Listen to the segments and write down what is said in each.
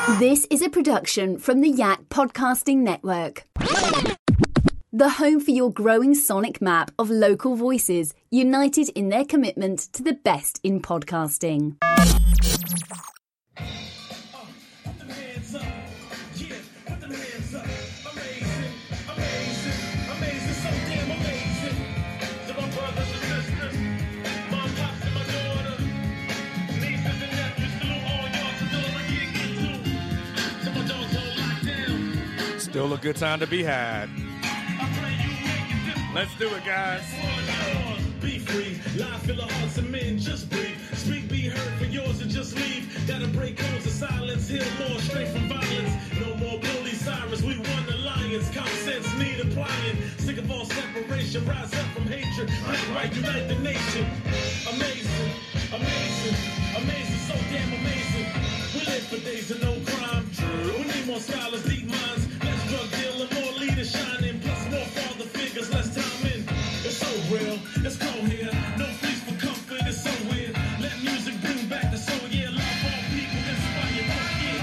This is a production from the Yak Podcasting Network. The home for your growing sonic map of local voices, united in their commitment to the best in podcasting. Still a good time to be had. Let's do it, guys. Be free, live fill the hearts of men, just breathe. Speak, be heard for yours and just leave. Gotta break codes of silence, heal more straight from violence. No more bully Cyrus, we won the lions. Common sense need applying. Sick of all separation, rise up from hatred. Right, unite the nation. Amazing, amazing, amazing, so damn amazing. We live for days of no crime. True. We need more scholars, deep minds. Less drug dealing, more leaders shining. Plus more father figures, less time in. It's so real, it's cold here. No feast for comfort, it's so weird. Let music bring back the soul, yeah. Love all people, inspire, don't get.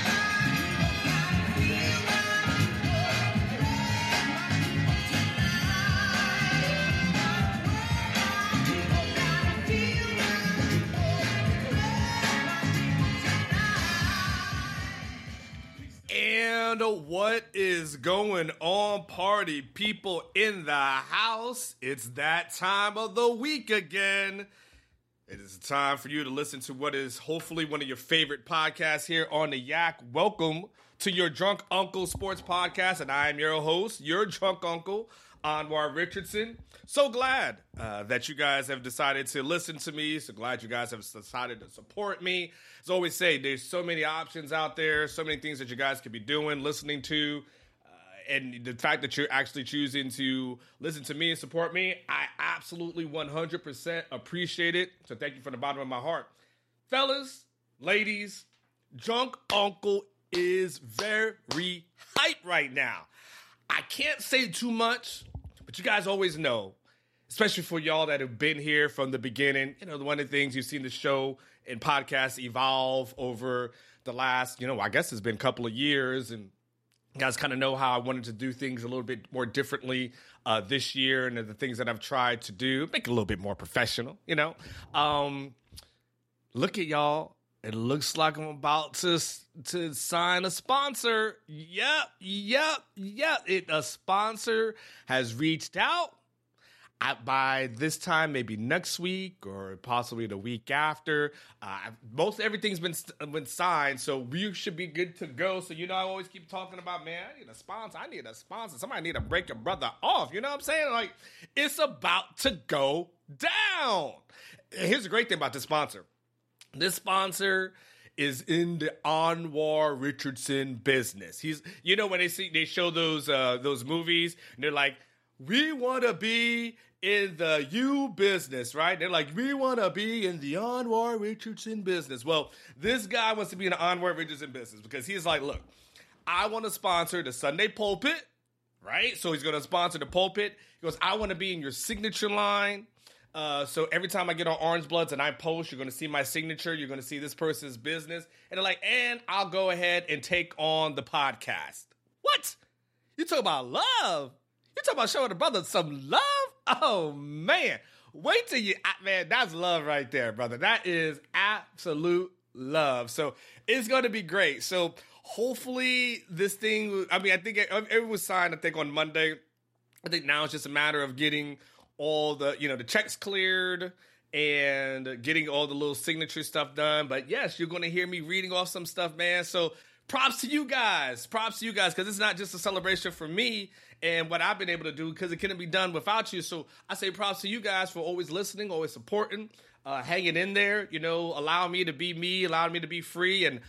And what is going on, party people in the house? It's that time of the week again. It is time for you to listen to what is hopefully one of your favorite podcasts here on the Yak. Welcome to your Drunk Uncle Sports Podcast, and I am your host, your Drunk Uncle, Anwar Richardson. So glad that you guys have decided to listen to me. So glad you guys have decided to support me. As I always say, there's so many options out there, so many things that you guys could be doing, listening to. And the fact that you're actually choosing to listen to me and support me, I absolutely 100% appreciate it. So thank you from the bottom of my heart. Fellas, ladies, Drunk Uncle is very hype right now. I can't say too much, but you guys always know, especially for y'all that have been here from the beginning. You know, one of the things you've seen the show and podcasts evolve over the last, I guess it's been a couple of years, and you guys kind of know how I wanted to do things a little bit more differently this year, and the things that I've tried to do, make it a little bit more professional, Look at y'all. It looks like I'm about to sign a sponsor. Yep. A sponsor has reached out. By this time, maybe next week or possibly the week after, everything's been signed, so we should be good to go. So I always keep talking about, man, I need a sponsor. Somebody need to break a brother off. You know what I'm saying? Like, it's about to go down. And here's the great thing about this sponsor. This sponsor is in the Anwar Richardson business. He's, when they show those movies, and they're like, we want to be in the U business, right? They're like, we want to be in the Anwar Richardson business. Well, this guy wants to be in the Anwar Richardson business because he's like, look, I want to sponsor the Sunday Pulpit, right? So he's going to sponsor the Pulpit. He goes, I want to be in your signature line. So every time I get on Orange Bloods and I post, you're going to see my signature. You're going to see this person's business. And they're like, and I'll go ahead and take on the podcast. What? You talk about love? You talking about showing the brother some love? Oh, man. Wait till man, that's love right there, brother. That is absolute love. So it's going to be great. So hopefully this thing, I think it was signed, on Monday. I think now it's just a matter of getting all the, the checks cleared and getting all the little signature stuff done. But yes, you're going to hear me reading off some stuff, man. So props to you guys, because it's not just a celebration for me and what I've been able to do, because it couldn't be done without you. So I say props to you guys for always listening, always supporting, hanging in there, allowing me to be me, allowing me to be free. And,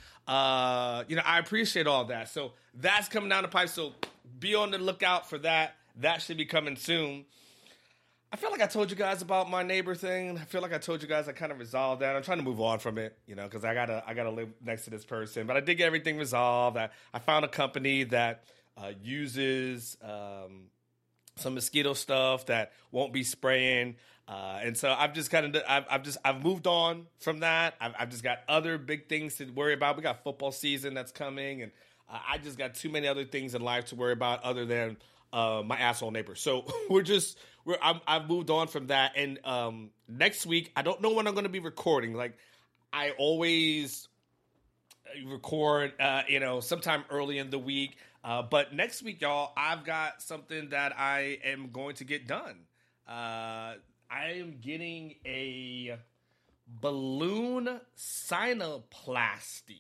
I appreciate all that. So that's coming down the pipe. So be on the lookout for that. That should be coming soon. I feel like I told you guys about my neighbor thing. I feel like I told you guys I kind of resolved that. I'm trying to move on from it, because I gotta live next to this person. But I did get everything resolved. I found a company that uses some mosquito stuff that won't be spraying. And so I've just I've moved on from that. I've just got other big things to worry about. We got football season that's coming, and I just got too many other things in life to worry about other than my asshole neighbor. So I've moved on from that. And next week, I don't know when I'm going to be recording. Like, I always record, sometime early in the week. But next week, y'all, I've got something that I am going to get done. I am getting a balloon sinuplasty.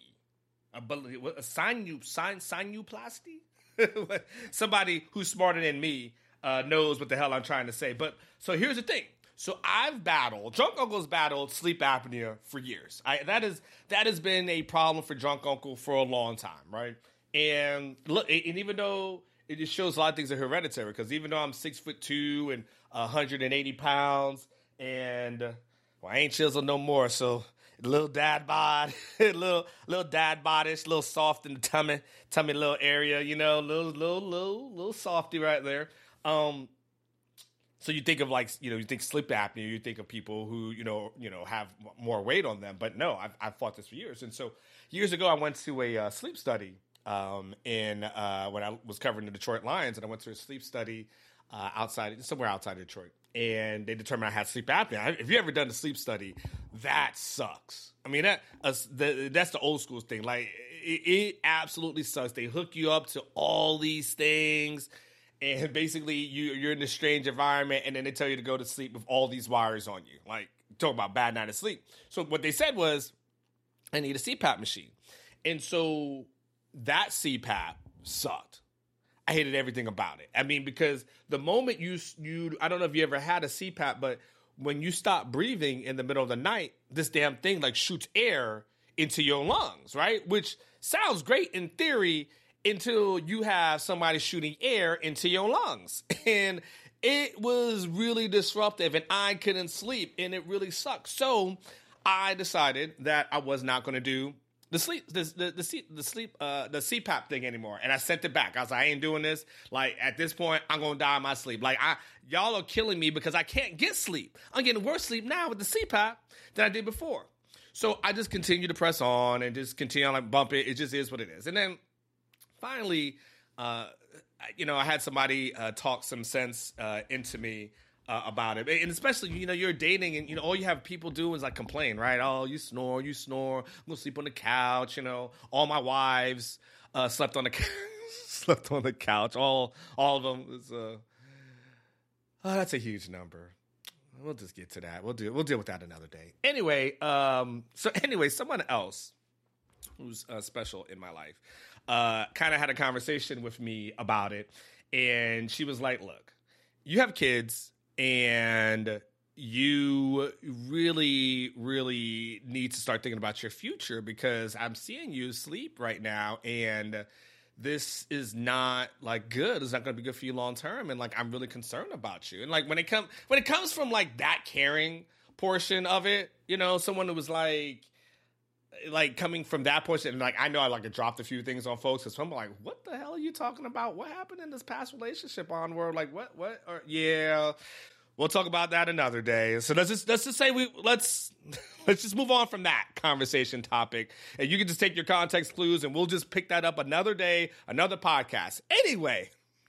Sinuplasty? Somebody who's smarter than me knows what the hell I'm trying to say. But so here's the thing. So Drunk Uncle's battled sleep apnea for years. That has been a problem for Drunk Uncle for a long time, right? And look, and even though it just shows a lot of things are hereditary, because even though I'm 6'2" and 180 pounds, and I ain't chiseled no more, so little dad bod, little dad bodish, little soft in the tummy little area, little softy right there. So you think of you think sleep apnea, you think of people who, have more weight on them. But no, I've fought this for years. And so years ago, I went to a sleep study when I was covering the Detroit Lions, and I went to a sleep study somewhere outside of Detroit. And they determined I had sleep apnea. If you ever done a sleep study, that sucks. I mean, that's the old school thing. Like, it absolutely sucks. They hook you up to all these things, and basically you're in this strange environment, and then they tell you to go to sleep with all these wires on you. Like, talk about bad night of sleep. So what they said was, I need a CPAP machine. And so that CPAP sucked. I hated everything about it. I mean, because the moment you I don't know if you ever had a CPAP, but when you stop breathing in the middle of the night, this damn thing shoots air into your lungs, right? Which sounds great in theory until you have somebody shooting air into your lungs. And it was really disruptive, and I couldn't sleep, and it really sucked. So I decided that I was not going to do the CPAP thing anymore. And I sent it back. I was like, I ain't doing this. Like, at this point, I'm going to die in my sleep. Like, y'all are killing me because I can't get sleep. I'm getting worse sleep now with the CPAP than I did before. So I just continue to press on and just continue to bump it. It just is what it is. And then finally, I had somebody talk some sense into me about it. And especially, you're dating and, all you have people do is complain, right? Oh, you snore. I'm going to sleep on the couch. All my wives slept on the couch. All of them. That's a huge number. We'll just get to that. We'll deal with that another day. Anyway, someone else who's special in my life kind of had a conversation with me about it. And she was like, look, you have kids, and you really, really need to start thinking about your future, because I'm seeing you sleep right now, and this is not good. It's not going to be good for you long term, and I'm really concerned about you. And when it comes from that caring portion of it, someone who was coming from that portion, and I know I dropped a few things on folks, because I'm like, what the hell are you talking about? What happened in this past relationship onward? What? Or, yeah, we'll talk about that another day. So let's just say let's just move on from that conversation topic, and you can just take your context clues, and we'll just pick that up another day, another podcast. Anyway,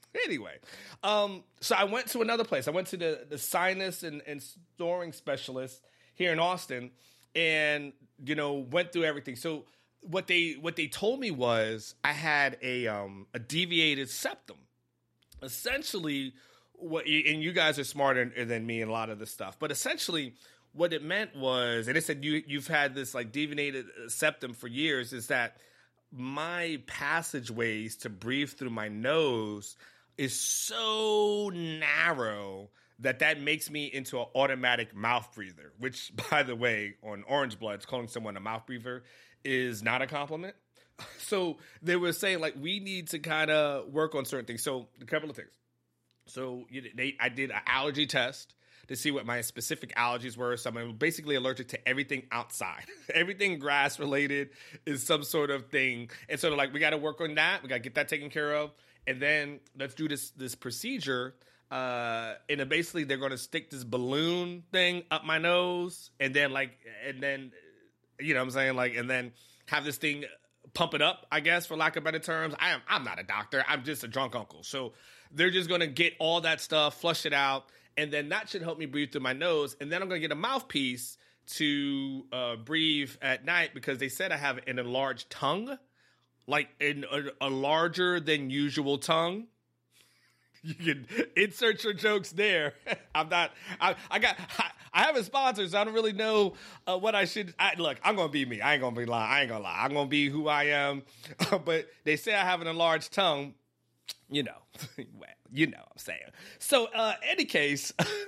so I went to another place. I went to the sinus and snoring specialist here in Austin, and went through everything. So what they told me was I had a deviated septum. Essentially, and you guys are smarter than me in a lot of this stuff, but essentially what it meant was, and it said you've had this deviated septum for years, is that my passageways to breathe through my nose is so narrow that makes me into an automatic mouth breather, which, by the way, on Orange Bloods, calling someone a mouth breather is not a compliment. So they were saying, we need to kind of work on certain things. So a couple of things. So I did an allergy test to see what my specific allergies were. So I'm basically allergic to everything outside. Everything grass-related is some sort of thing. And so we got to work on that. We got to get that taken care of. And then let's do this procedure and then basically they're going to stick this balloon thing up my nose, and then you know what I'm saying, like, and then have this thing pump it up, I guess, for lack of better terms. I'm not a doctor. I'm just a drunk uncle. So they're just going to get all that stuff, flush it out, and then that should help me breathe through my nose. And then I'm going to get a mouthpiece to breathe at night, because they said I have an enlarged tongue, like a larger than usual tongue. You can insert your jokes there. I haven't sponsored, so I don't really know what I should. Look, I'm going to be me. I ain't going to be lying. I ain't going to lie. I'm going to be who I am. But they say I have an enlarged tongue. You know, well, you know what I'm saying. So, any case,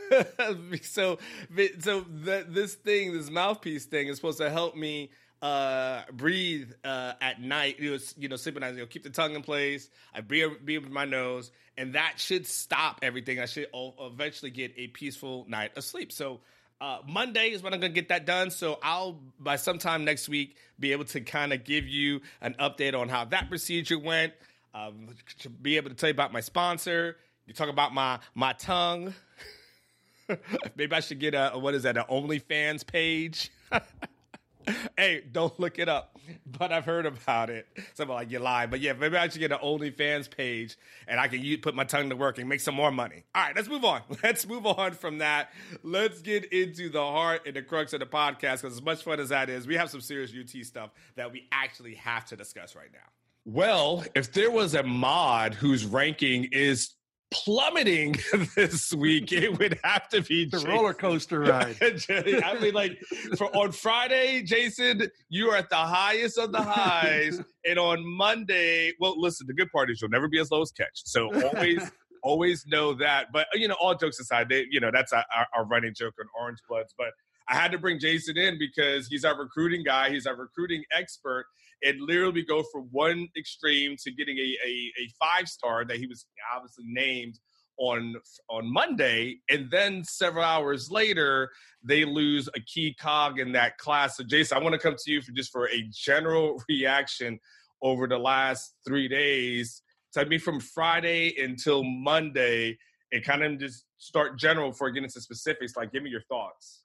this mouthpiece thing is supposed to help me breathe at night. Sleeping at night, keep the tongue in place. I breathe with my nose, and that should stop everything. I should eventually get a peaceful night of sleep. So Monday is when I'm going to get that done. So I'll, by sometime next week, be able to kind of give you an update on how that procedure went. Be able to tell you about my sponsor. You talk about my tongue. Maybe I should get an OnlyFans page. Hey, don't look it up, but I've heard about it. Something like, you lie. But yeah, maybe I should get an OnlyFans page, and I can put my tongue to work and make some more money. All right, let's move on. Let's move on from that. Let's get into the heart and the crux of the podcast, because as much fun as that is, we have some serious UT stuff that we actually have to discuss right now. Well, if there was a mod whose ranking is plummeting this week, it would have to be the roller coaster ride. I mean, like, on Friday, Jason, you are at the highest of the highs, and on Monday, well, listen, the good part is you'll never be as low as Catch, so always know that. But all jokes aside, that's our running joke on Orange Bloods. But I had to bring Jason in because he's our recruiting guy, he's our recruiting expert. And literally go from one extreme to getting a 5-star that he was obviously named on Monday, and then several hours later they lose a key cog in that class. So Jason, I want to come to you for a general reaction over the last 3 days. Tell me from Friday until Monday, and kind of just start general before getting into specifics. Like, give me your thoughts.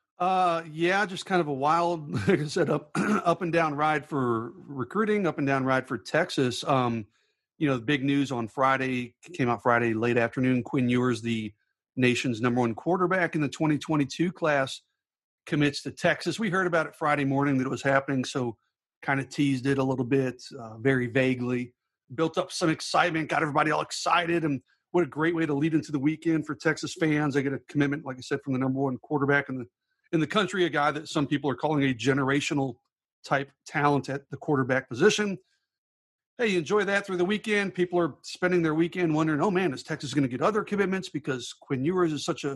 Yeah, just kind of a wild, like I said, up and down ride for recruiting, up and down ride for Texas. The big news on Friday came out Friday late afternoon. Quinn Ewers, the nation's #1 quarterback in the 2022 class, commits to Texas. We heard about it Friday morning that it was happening, so kind of teased it a little bit, very vaguely. Built up some excitement, got everybody all excited, and what a great way to lead into the weekend for Texas fans. They get a commitment, like I said, from the #1 quarterback in the country, a guy that some people are calling a generational type talent at the quarterback position. Hey, you enjoy that through the weekend. People are spending their weekend wondering, oh man, is Texas going to get other commitments because Quinn Ewers is such a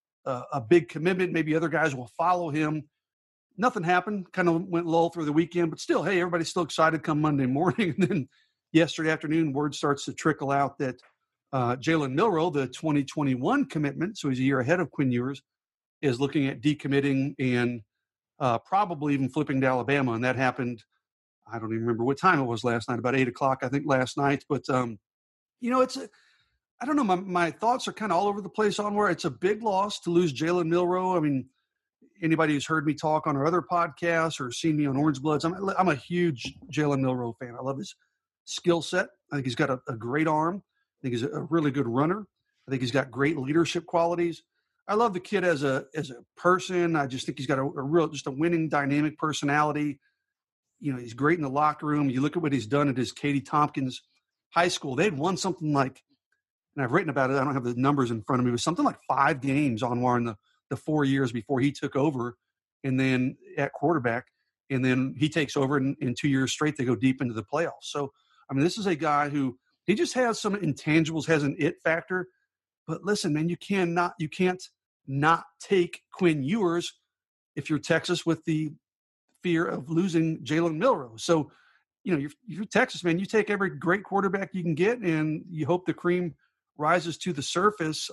big commitment? Maybe other guys will follow him. Nothing happened. Kind of went lull through the weekend, but still, hey, everybody's still excited come Monday morning. And then yesterday afternoon, word starts to trickle out that Jalen Milroe, the 2021 commitment, so he's a year ahead of Quinn Ewers, is looking at decommitting and probably even flipping to Alabama. And that happened, I don't even remember what time it was last night, about 8 o'clock, I think, last night. But, I don't know. My thoughts are kind of all over the place on where it's a big loss to lose Jalen Milroe. I mean, anybody who's heard me talk on our other podcasts or seen me on Orange Bloods, I'm a huge Jalen Milroe fan. I love his skill set. I think he's got a great arm. I think he's a really good runner. I think he's got great leadership qualities. I love the kid as a person. I just think he's got a winning, dynamic personality. He's great in the locker room. You look at what he's done at his Katy Tompkins High School. They'd won something like, and I've written about it, I don't have the numbers in front of me, it was something like 5 games Anwar in the 4 years before he took over, and then at quarterback, and then he takes over, and in 2 years straight they go deep into the playoffs. So, this is a guy who, he just has some intangibles, has an it factor. But listen, man, you can't not take Quinn Ewers if you're Texas with the fear of losing Jalen Milroe. So, you're Texas, man. You take every great quarterback you can get, and you hope the cream rises to the surface.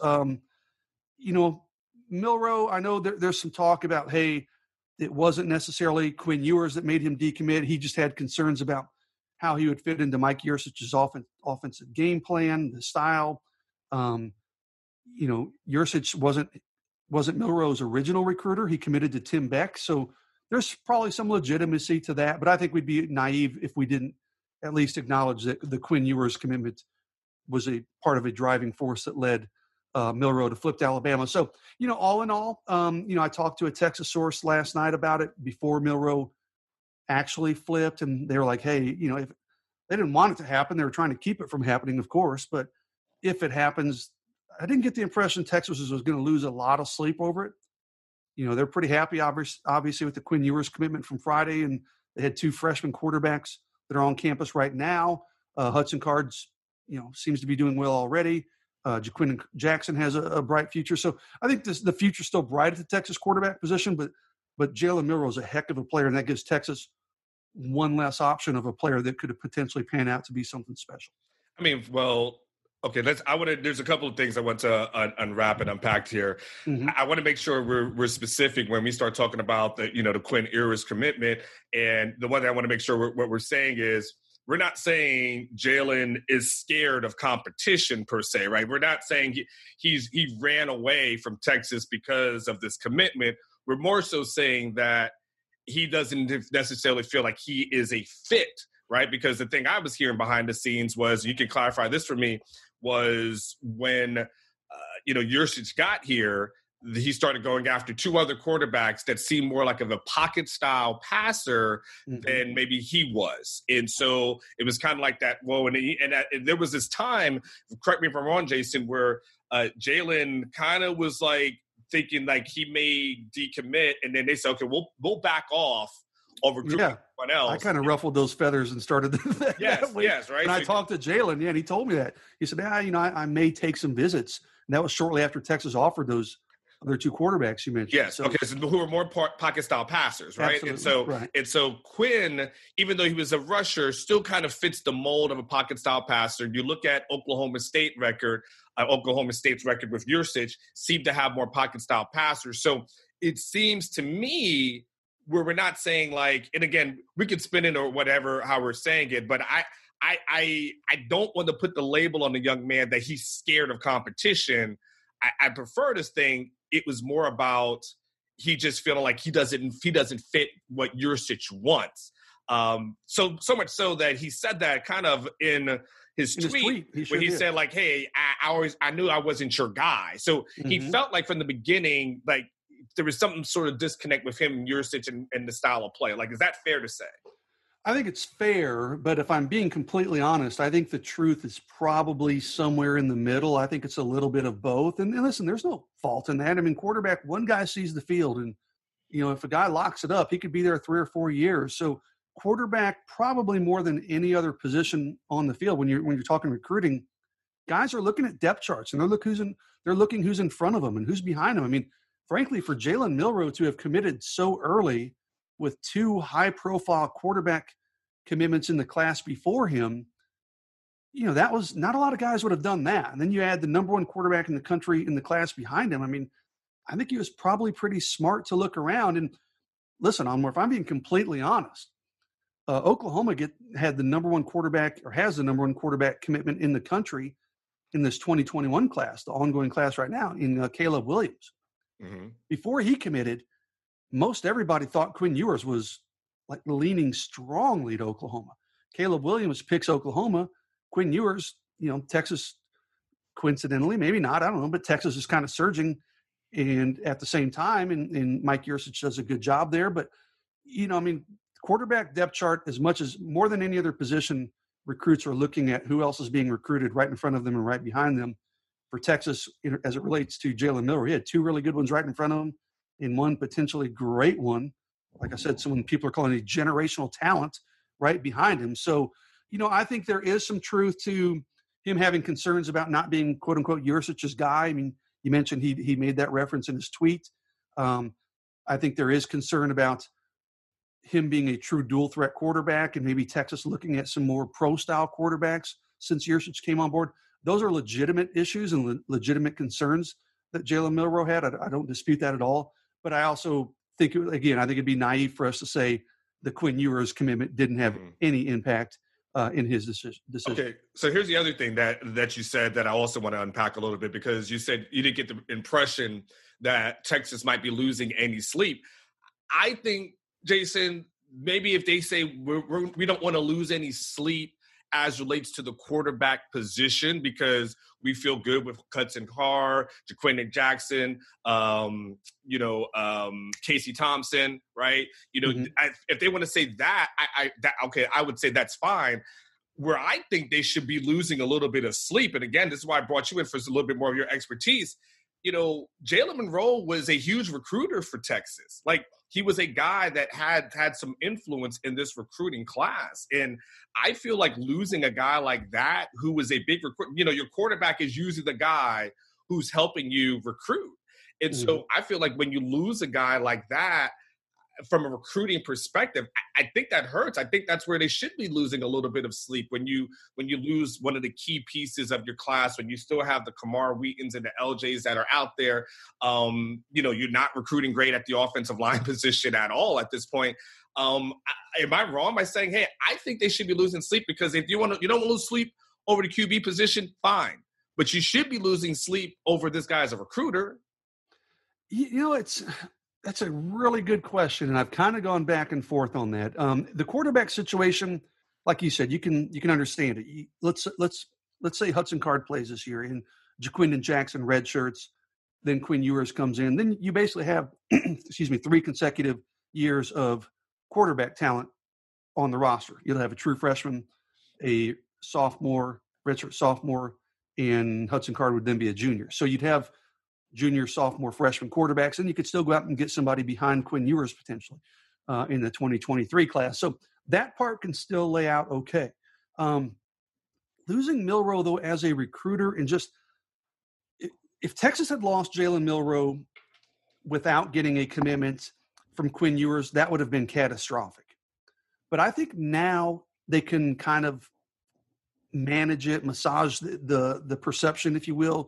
Milroe, I know there's some talk about, hey, it wasn't necessarily Quinn Ewers that made him decommit. He just had concerns about how he would fit into Mike Yurcich's offensive game plan, the style. Yurcich wasn't Milroe's original recruiter. He committed to Tim Beck. So there's probably some legitimacy to that, but I think we'd be naive if we didn't at least acknowledge that the Quinn Ewers commitment was a part of a driving force that led Milroe to flip to Alabama. So, all in all, I talked to a Texas source last night about it before Milroe actually flipped, and they were like, hey, if they didn't want it to happen, they were trying to keep it from happening, of course, but if it happens, I didn't get the impression Texas was going to lose a lot of sleep over it. They're pretty happy, obviously, with the Quinn Ewers commitment from Friday, and they had 2 freshman quarterbacks that are on campus right now. Hudson Cards, seems to be doing well already. Jaquin Jackson has a bright future. So I think the future's still bright at the Texas quarterback position, but Jalen Milroe is a heck of a player, and that gives Texas one less option of a player that could have potentially pan out to be something special. I mean, well, okay, there's a couple of things I want to unwrap and unpack here. Mm-hmm. I want to make sure we're specific when we start talking about the Quinn Ewers commitment. And the one thing I want to make sure what we're saying is, we're not saying Jalen is scared of competition per se, right? We're not saying he ran away from Texas because of this commitment. We're more so saying that he doesn't necessarily feel like he is a fit, right? Because the thing I was hearing behind the scenes was, you can clarify this for me, was when Yurcich got here, he started going after 2 other quarterbacks that seemed more like of a pocket style passer than maybe he was. And so it was kind of like that. Whoa. And there was this time, correct me if I'm wrong, Jason, where Jalen kind of was like thinking like he may decommit. And then they said, okay, we'll back off over everyone else. I kind of ruffled those feathers and started that yes, right. And I talked to Jalen, and he told me that. He said, I may take some visits. And that was shortly after Texas offered those other 2 quarterbacks you mentioned. Yes. So, okay. So who are more pocket style passers, right? Absolutely. And so Quinn, even though he was a rusher, still kind of fits the mold of a pocket style passer. You look at Oklahoma State's record with Yurcich seemed to have more pocket style passers. So it seems to me where we're not saying like, and again, we could spin it or whatever, how we're saying it, but I don't want to put the label on the young man that he's scared of competition. I prefer this thing. It was more about he just feeling like he doesn't fit what Yurcich wants. So much so that he said that kind of in his tweet when he said like, "Hey, I knew I wasn't your guy." So he felt like from the beginning, like there was some sort of disconnect with him and Yurcich and the style of play. Like, is that fair to say? I think it's fair, but if I'm being completely honest, I think the truth is probably somewhere in the middle. I think it's a little bit of both. And listen, there's no fault in that. I mean, quarterback, one guy sees the field, and, if a guy locks it up, he could be there 3 or 4 years. So quarterback, probably more than any other position on the field, when you're talking recruiting, guys are looking at depth charts, and they're looking who's in front of them and who's behind them. I mean, frankly, for Jalen Milroe to have committed so early with 2 high-profile quarterback commitments in the class before him, that was not a lot of guys would have done that. And then you add the number 1 quarterback in the country in the class behind him. I mean, I think he was probably pretty smart to look around. And listen, if I'm being completely honest, Oklahoma had the number 1 quarterback, or has the number 1 quarterback commitment in the country in this 2021 class, the ongoing class right now, in Caleb Williams. Mm-hmm. Before he committed, most everybody thought Quinn Ewers was like leaning strongly to Oklahoma. Caleb Williams picks Oklahoma. Quinn Ewers, Texas, coincidentally, maybe not, I don't know, but Texas is kind of surging, and at the same time, and Mike Yurcich does a good job there. But, quarterback depth chart, as much as more than any other position, recruits are looking at who else is being recruited right in front of them and right behind them. For Texas, as it relates to Jalen Milroe, he had 2 really good ones right in front of him, and 1 potentially great one, like I said, someone people are calling a generational talent right behind him. So, I think there is some truth to him having concerns about not being, quote unquote, Yurcich's guy. I mean, you mentioned he made that reference in his tweet. I think there is concern about him being a true dual threat quarterback, and maybe Texas looking at some more pro style quarterbacks since Yurcich came on board. Those are legitimate issues and legitimate concerns that Jalen Milroe had. I don't dispute that at all. But I also think, I think it'd be naive for us to say the Quinn Ewers commitment didn't have any impact in his decision. Okay, so here's the other thing that you said that I also want to unpack a little bit, because you said you didn't get the impression that Texas might be losing any sleep. I think, Jason, maybe if they say we don't want to lose any sleep as relates to the quarterback position, because we feel good with Hudson Card, Jaquindon Jackson, Casey Thompson, right? If they want to say that, I would say that's fine. Where I think they should be losing a little bit of sleep, and again, this is why I brought you in for a little bit more of your expertise. Jalen Monroe was a huge recruiter for Texas. Like, he was a guy that had some influence in this recruiting class. And I feel like losing a guy like that, who was a big recruit, your quarterback is usually the guy who's helping you recruit. And so I feel like when you lose a guy like that, from a recruiting perspective, I think that hurts. I think that's where they should be losing a little bit of sleep, when you lose one of the key pieces of your class, when you still have the Kamar Wheatons and the LJs that are out there. You're not recruiting great at the offensive line position at all at this point. Am I wrong by saying, hey, I think they should be losing sleep? Because if you don't want to lose sleep over the QB position, fine, but you should be losing sleep over this guy as a recruiter. That's a really good question, and I've kind of gone back and forth on that. The quarterback situation, like you said, you can understand it. Let's say Hudson Card plays this year, and Jaquindon Jackson red shirts, then Quinn Ewers comes in. Then you basically have, 3 consecutive years of quarterback talent on the roster. You'll have a true freshman, a sophomore, redshirt sophomore, and Hudson Card would then be a junior. So you'd have junior, sophomore, freshman quarterbacks, and you could still go out and get somebody behind Quinn Ewers potentially in the 2023 class. So that part can still lay out okay. Losing Milroe, though, as a recruiter, and just if Texas had lost Jalen Milroe without getting a commitment from Quinn Ewers, that would have been catastrophic. But I think now they can kind of manage it, massage the perception, if you will.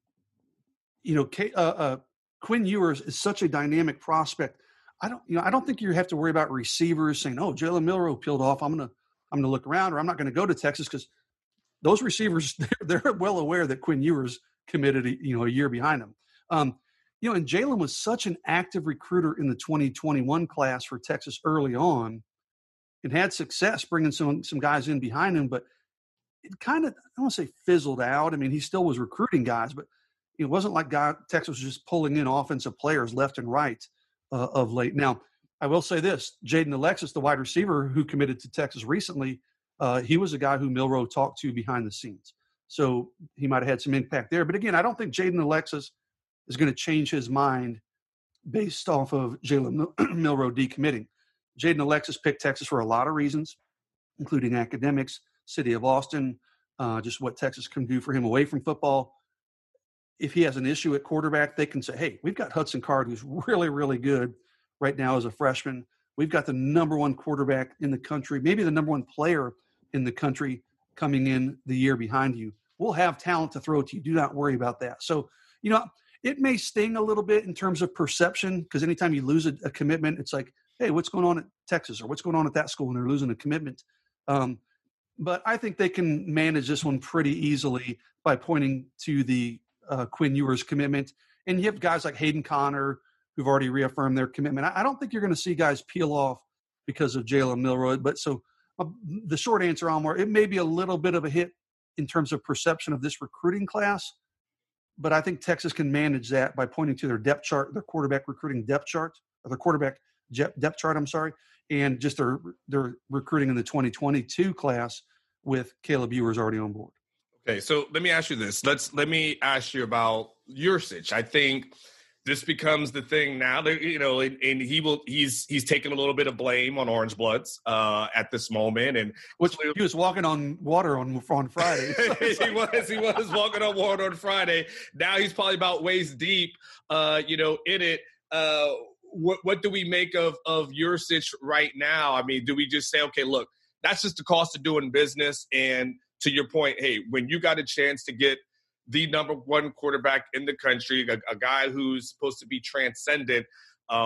Quinn Ewers is such a dynamic prospect. I don't think you have to worry about receivers saying, "Oh, Jalen Milroe peeled off. I'm gonna look around, or I'm not gonna go to Texas," because those receivers they're well aware that Quinn Ewers committed a year behind him. And Jalen was such an active recruiter in the 2021 class for Texas early on, and had success bringing some guys in behind him. But it kind of, I don't want to say fizzled out. I mean, he still was recruiting guys, but it wasn't like Texas was just pulling in offensive players left and right of late. Now, I will say this: Jaden Alexis, the wide receiver who committed to Texas recently, he was a guy who Milroe talked to behind the scenes. So he might have had some impact there. But again, I don't think Jaden Alexis is going to change his mind based off of Jalen Milroe decommitting. Jaden Alexis picked Texas for a lot of reasons, including academics, city of Austin, just what Texas can do for him away from football. If he has an issue at quarterback, they can say, hey, we've got Hudson Card, who's really, really good right now as a freshman. We've got the number one quarterback in the country, maybe the number one player in the country coming in the year behind you. We'll have talent to throw to you. Do not worry about that. So, it may sting a little bit in terms of perception, because anytime you lose a commitment, it's like, hey, what's going on at Texas, or what's going on at that school when they're losing a commitment? But I think they can manage this one pretty easily by pointing to the Quinn Ewers commitment. And you have guys like Hayden Connor who've already reaffirmed their commitment. I don't think you're going to see guys peel off because of Jalen Milroe. But so the short answer, Almar, it may be a little bit of a hit in terms of perception of this recruiting class, but I think Texas can manage that by pointing to their depth chart, their quarterback recruiting depth chart, or their quarterback depth chart, and just their recruiting in the 2022 class with Caleb Ewers already on board. Okay, so let me ask you this. Let me ask you about Yurcich. I think this becomes the thing now. And he's taking a little bit of blame on Orange Bloods at this moment, and he was walking on water on Friday. he was walking on water on Friday. Now he's probably about waist deep, in it. What do we make of Yurcich right now? I mean, do we just say, okay, look, that's just the cost of doing business? And to your point, hey, when you got a chance to get the number one quarterback in the country, a guy who's supposed to be transcendent,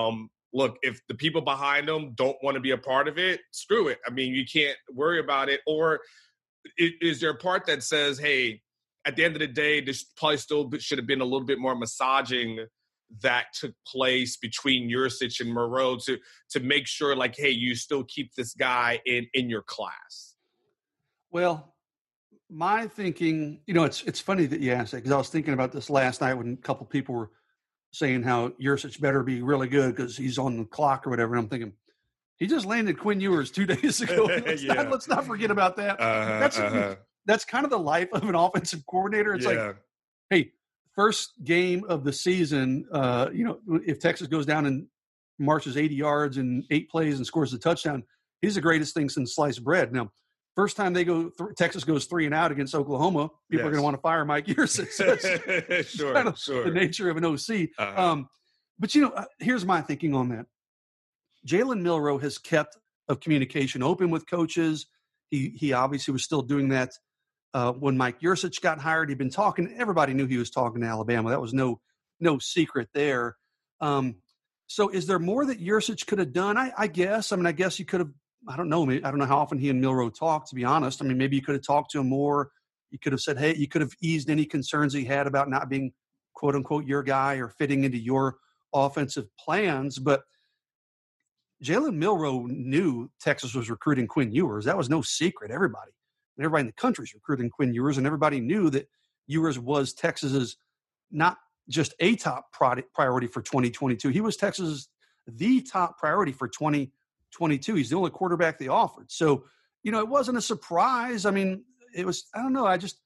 look, if the people behind them don't want to be a part of it, screw it. I mean, you can't worry about it. Or is there a part that says, hey, at the end of the day, this probably still should have been a little bit more massaging that took place between Yurcich and Moreau to make sure, like, hey, you still keep this guy in your class? Well, my thinking, it's funny that you asked that, because I was thinking about this last night when a couple people were saying how Yurcich better be really good because he's on the clock or whatever. And I'm thinking, he just landed Quinn Ewers 2 days ago. Let's not forget about that. That's kind of the life of an offensive coordinator. It's like, hey, first game of the season, if Texas goes down and marches 80 yards in 8 plays and scores a touchdown, he's the greatest thing since sliced bread. Now, first time they go, Texas goes 3 and out against Oklahoma, people are going to want to fire Mike Yurcich. So that's sure. The nature of an OC. But here's my thinking on that. Jalen Milroe has kept a communication open with coaches. He obviously was still doing that when Mike Yurcich got hired. He'd been talking. Everybody knew he was talking to Alabama. That was no secret there. So is there more that Yurcich could have done? I guess. I mean, I guess you could have. I don't know. I don't know how often he and Milroe talked, to be honest. I mean, maybe you could have talked to him more. You could have said, hey, you could have eased any concerns he had about not being, quote unquote, your guy or fitting into your offensive plans. But Jalen Milroe knew Texas was recruiting Quinn Ewers. That was no secret. Everybody in the country is recruiting Quinn Ewers, and everybody knew that Ewers was Texas's not just a top priority for 2022. He was Texas's the top priority for 2022. He's the only quarterback they offered. So, it wasn't a surprise. I mean, it was, I don't know. I just,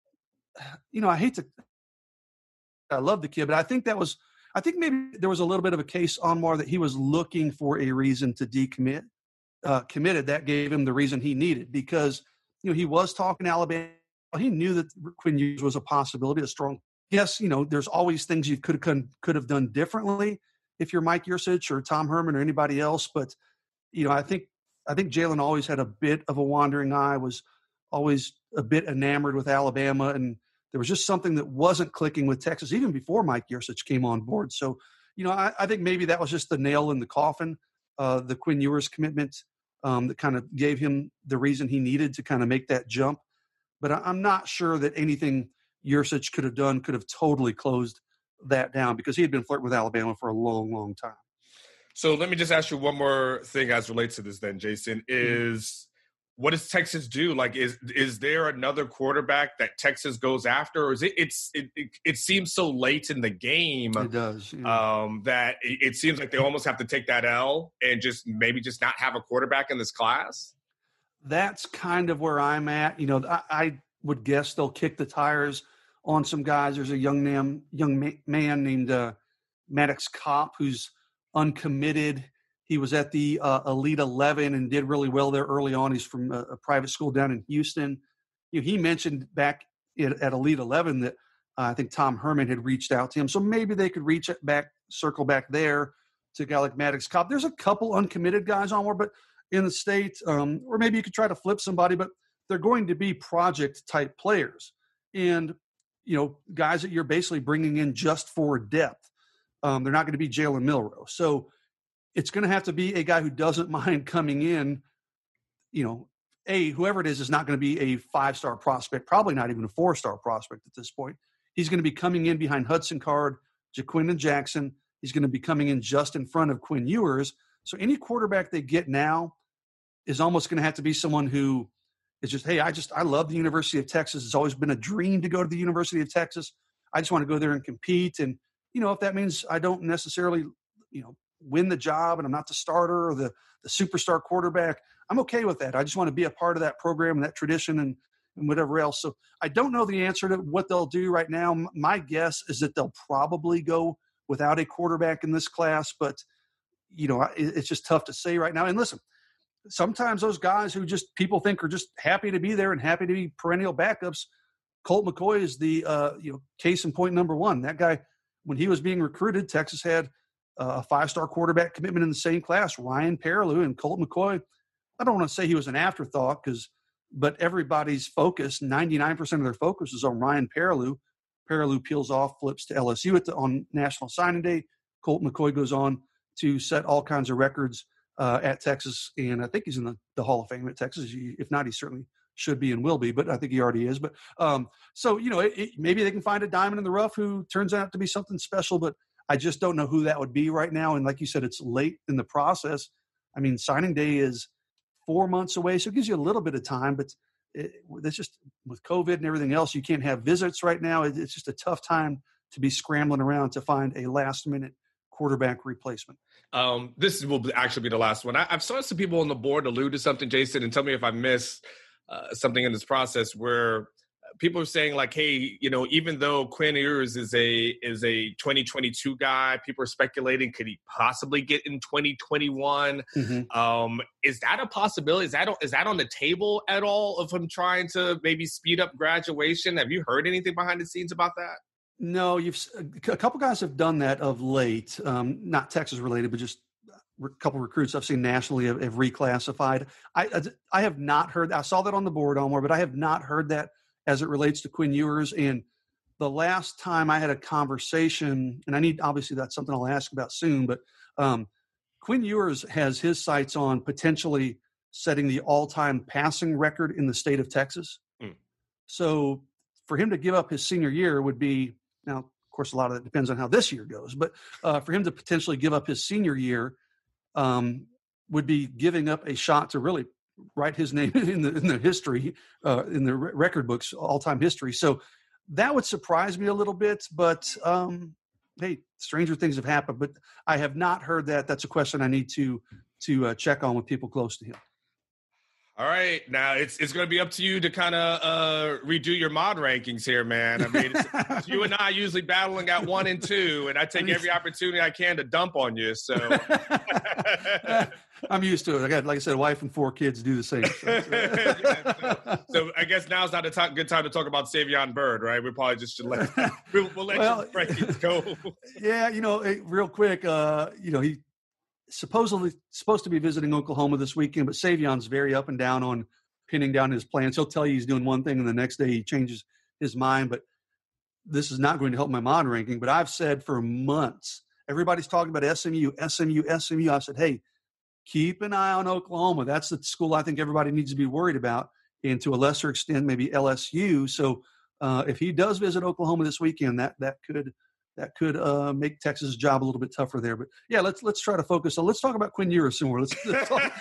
I love the kid, but I think maybe there was a little bit of a case, Anwar, that he was looking for a reason to decommit, committed. That gave him the reason he needed, because, he was talking to Alabama. He knew that Quinn Ewers was a possibility, a strong. Yes, there's always things you could have done differently if you're Mike Yurcich or Tom Herman or anybody else. But, I think Jalen always had a bit of a wandering eye, was always a bit enamored with Alabama, and there was just something that wasn't clicking with Texas even before Mike Yurcich came on board. So, I think maybe that was just the nail in the coffin, the Quinn Ewers commitment that kind of gave him the reason he needed to kind of make that jump. But I'm not sure that anything Yurcich could have done could have totally closed that down, because he had been flirting with Alabama for a long, long time. So let me just ask you one more thing as relates to this then, Jason, is what does Texas do? Like, is there another quarterback that Texas goes after, or is it seems so late in the game? It does. That it seems like they almost have to take that L and just not have a quarterback in this class. That's kind of where I'm at. I would guess they'll kick the tires on some guys. There's a young man named Maddox Kopp who's uncommitted. He was at the Elite 11 and did really well there early on. He's from a private school down in Houston. He mentioned back at Elite 11 that I think Tom Herman had reached out to him. So maybe they could circle back there to a guy like Maddox Kopp. There's a couple uncommitted guys on board, but in the state, or maybe you could try to flip somebody, but they're going to be project type players. And, guys that you're basically bringing in just for depth. They're not going to be Jalen Milroe. So it's going to have to be a guy who doesn't mind coming in. Whoever it is not going to be a 5-star prospect, probably not even a 4-star prospect at this point. He's going to be coming in behind Hudson Card, Jaquindon Jackson. He's going to be coming in just in front of Quinn Ewers. So any quarterback they get now is almost going to have to be someone who is just, hey, I love the University of Texas. It's always been a dream to go to the University of Texas. I just want to go there and compete. And, if that means I don't necessarily, win the job and I'm not the starter or the superstar quarterback, I'm okay with that. I just want to be a part of that program and that tradition and whatever else. So I don't know the answer to what they'll do right now. My guess is that they'll probably go without a quarterback in this class, but, it's just tough to say right now. And listen, sometimes those guys who just people think are just happy to be there and happy to be perennial backups, Colt McCoy is the, case in point number one. That guy, when he was being recruited, Texas had a 5-star quarterback commitment in the same class, Ryan Perrilloux, and Colt McCoy. I don't want to say he was an afterthought, but everybody's focus, 99% of their focus is on Ryan Perrilloux. Perrilloux peels off, flips to LSU on National Signing Day. Colt McCoy goes on to set all kinds of records at Texas, and I think he's in the Hall of Fame at Texas. If not, he certainly should be and will be, but I think he already is. But so, maybe they can find a diamond in the rough who turns out to be something special, but I just don't know who that would be right now. And like you said, it's late in the process. I mean, signing day is 4 months away, so it gives you a little bit of time, but it's just with COVID and everything else, you can't have visits right now. It's just a tough time to be scrambling around to find a last-minute quarterback replacement. This will actually be the last one. I've saw some people on the board allude to something, Jason, and tell me if I missed something in this process where people are saying like, hey, even though Quinn Ewers is a 2022 guy, people are speculating, could he possibly get in 2021? Mm-hmm. Is that a possibility? Is that on the table at all of him trying to maybe speed up graduation? Have you heard anything behind the scenes about that? No, a couple guys have done that of late, not Texas related, but just a couple recruits I've seen nationally have reclassified. I have not heard. I saw that on the board, Omar, but I have not heard that as it relates to Quinn Ewers. And the last time I had a conversation, and obviously that's something I'll ask about soon, but Quinn Ewers has his sights on potentially setting the all-time passing record in the state of Texas. Mm. So for him to give up his senior year would be, now, of course, a lot of it depends on how this year goes, but for him to potentially give up his senior year would be giving up a shot to really write his name in the history, in the record books, all-time history. So that would surprise me a little bit, but hey, stranger things have happened. But I have not heard that. That's a question I need to check on with people close to him. All right. Now it's going to be up to you to kind of redo your mod rankings here, man. I mean, it's you and I usually battling at 1 and 2, and I take every opportunity I can to dump on you. So I'm used to it. I got, like I said, a wife and 4 kids do the same. So I guess now's not a good time to talk about Savion Byrd, right? We probably just should we'll let your rankings go. Yeah. Real quick, he supposedly supposed to be visiting Oklahoma this weekend, but Savion's very up and down on pinning down his plans. He'll tell you he's doing one thing and the next day he changes his mind, but this is not going to help my mod ranking. But I've said for months, everybody's talking about SMU. I've said, hey, keep an eye on Oklahoma. That's the school I think everybody needs to be worried about, and to a lesser extent, maybe LSU. So if he does visit Oklahoma this weekend, that could make Texas' job a little bit tougher there. But yeah, let's try to focus on. Let's talk about Quinn Ewers some more. Let's talk.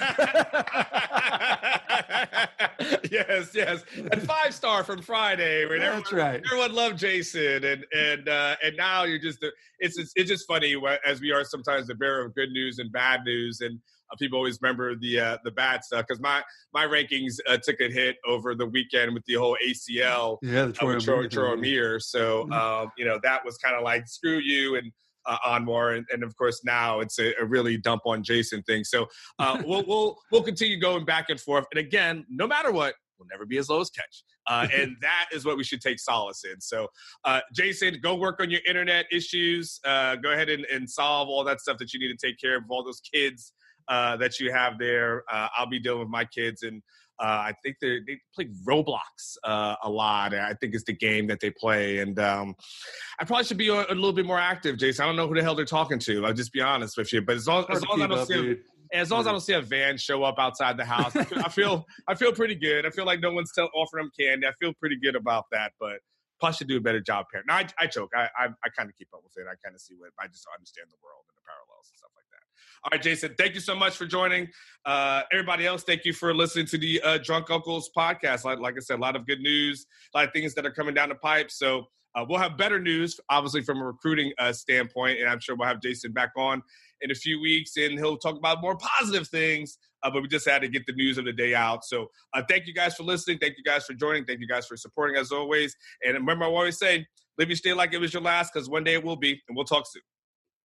Yes, and 5-star from Friday. That's right. Everyone loved Jason, and now you're just. It's just funny as we are sometimes the bearer of good news and bad news, and people always remember the bad stuff because my rankings took a hit over the weekend with the whole ACL. Yeah, the Troy Amir. So that was kind of like screw you and Anwar, and of course now it's a really dump on Jason thing. So we'll continue going back and forth. And again, no matter what, we'll never be as low as Catch. And that is what we should take solace in. So, Jason, go work on your internet issues. Go ahead and solve all that stuff that you need to take care of, all those kids that you have there. I'll be dealing with my kids, and I think they play Roblox a lot. I think it's the game that they play. And I probably should be a little bit more active, Jason. I don't know who the hell they're talking to. I'll just be honest with you. But as long as I don't see a van show up outside the house, I feel pretty good. I feel like no one's offering them candy. I feel pretty good about that. But plus, should do a better job parenting. Now, I joke. I kind of keep up with it. I kind of see what I just understand the world and the parallels and stuff like that. All right, Jason, thank you so much for joining. Everybody else, thank you for listening to the Drunk Uncles podcast. Like I said, a lot of good news, a lot of things that are coming down the pipe. So we'll have better news, obviously, from a recruiting standpoint, and I'm sure we'll have Jason back on in a few weeks, and he'll talk about more positive things, but we just had to get the news of the day out. So thank you guys for listening. Thank you guys for joining. Thank you guys for supporting as always. And remember, I always say, live your day like it was your last, because one day it will be, and we'll talk soon.